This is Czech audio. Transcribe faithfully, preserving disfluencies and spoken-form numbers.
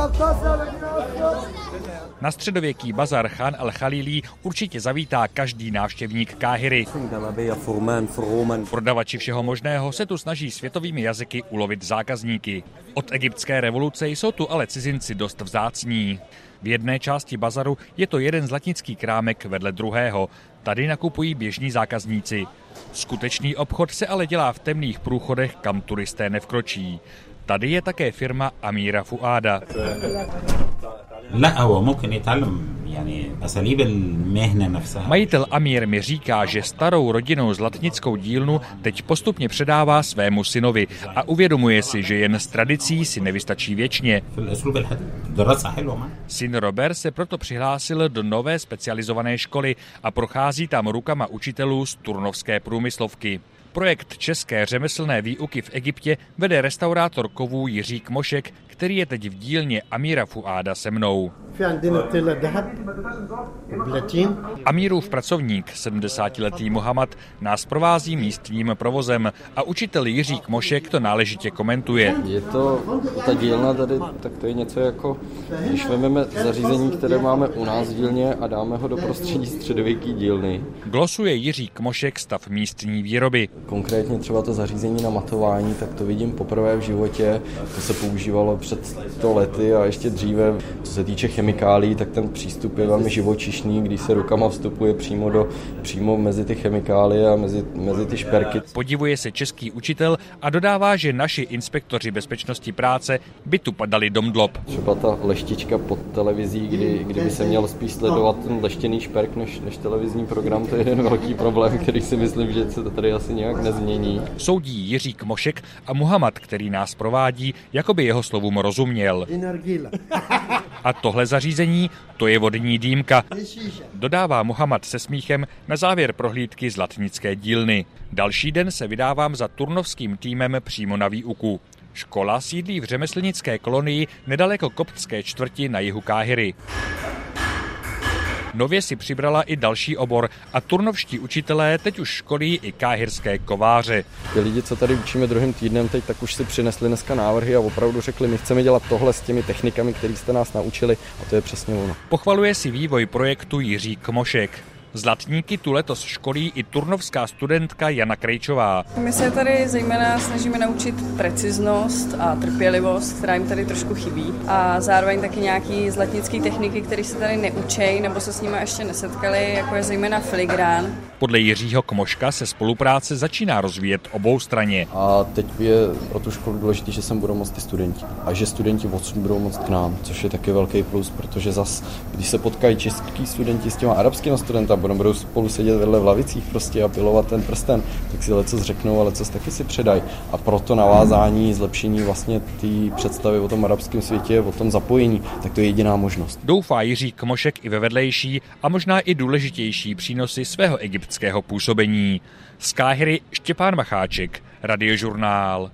Na středověký bazar Khan al-Khalili určitě zavítá každý návštěvník Káhiry. Prodavači všeho možného se tu snaží světovými jazyky ulovit zákazníky. Od egyptské revoluce jsou tu ale cizinci dost vzácní. V jedné části bazaru je to jeden zlatnický krámek vedle druhého. Tady nakupují běžní zákazníci. Skutečný obchod se ale dělá v temných průchodech, kam turisté nevkročí. Tady je také firma Amíra Fuáda. Majitel Amír mi říká, že starou rodinnou zlatnickou dílnu teď postupně předává svému synovi a uvědomuje si, že jen s tradicí si nevystačí věčně. Syn Robert se proto přihlásil do nové specializované školy a prochází tam rukama učitelů z turnovské průmyslovky. Projekt české řemeslné výuky v Egyptě vede restaurátor kovů Jiří Kmošek, který je teď v dílně Amíra Fuáda se mnou. Amírův pracovník, sedmdesátiletý Mohamed, nás provází místním provozem a učitel Jiří Kmošek to náležitě komentuje. Je to, ta dílna tady, tak to je něco jako, když vezmeme zařízení, které máme u nás v dílně a dáme ho do prostředí středověké dílny. Glosuje Jiří Kmošek stav místní výroby. Konkrétně třeba to zařízení na matování, tak to vidím poprvé v životě. To se používalo před sto lety a ještě dříve. Co se týče chemikálí, tak ten přístup je velmi živočišný, když se rukama vstupuje přímo, do, přímo mezi ty chemikálie a mezi, mezi ty šperky. Podivuje se český učitel a dodává, že naši inspektoři bezpečnosti práce by tu padali domdlob. Třeba ta leštička pod televizí, kdy, kdyby se měl spíš sledovat ten leštěný šperk než, než televizní program, to je jeden velký problém, který si myslím, že se to tady asi nějak nezmění. Soudí Jiří Kmošek a Muhammad, který nás provádí, jako by jeho slovům rozuměl. A tohle zařízení, to je vodní dýmka, dodává Muhammad se smíchem na závěr prohlídky zlatnické dílny. Další den se vydávám za turnovským týmem přímo na výuku. Škola sídlí v řemeslnické kolonii nedaleko koptské čtvrti na jihu Káhiry. Nově si přibrala i další obor a turnovští učitelé teď už školí i káhirské kováře. Ty lidi, co tady učíme druhým týdnem teď, tak už si přinesli dneska návrhy a opravdu řekli, my chceme dělat tohle s těmi technikami, které jste nás naučili, a to je přesně ono. Pochvaluje si vývoj projektu Jiří Kmošek. Zlatníky tu letos školí i turnovská studentka Jana Krejčová. My se tady zejména snažíme naučit preciznost a trpělivost, která jim tady trošku chybí. A zároveň taky nějaký zlatnické techniky, které se tady neučí nebo se s nimi ještě nesetkali, jako je zejména filigrán. Podle Jiřího Kmoška se spolupráce začíná rozvíjet oboustranně. A teď je pro tu školu důležité, že sem budou moct ty studenti a že studenti odsud budou moct k nám, což je taky velký plus, protože zas, když se potkají český studenti s těma arabskými studenty, budou spolu sedět vedle v lavicích prostě a pilovat ten prsten, tak si lecos řeknou, ale co taky si předají. A proto navázání, zlepšení vlastně té představy o tom arabském světě, o tom zapojení, tak to je jediná možnost. Doufá Jiří Kmošek i ve vedlejší a možná i důležitější přínosy svého egyptského působení. Z Káhiry Štěpán Macháček, Radiožurnál.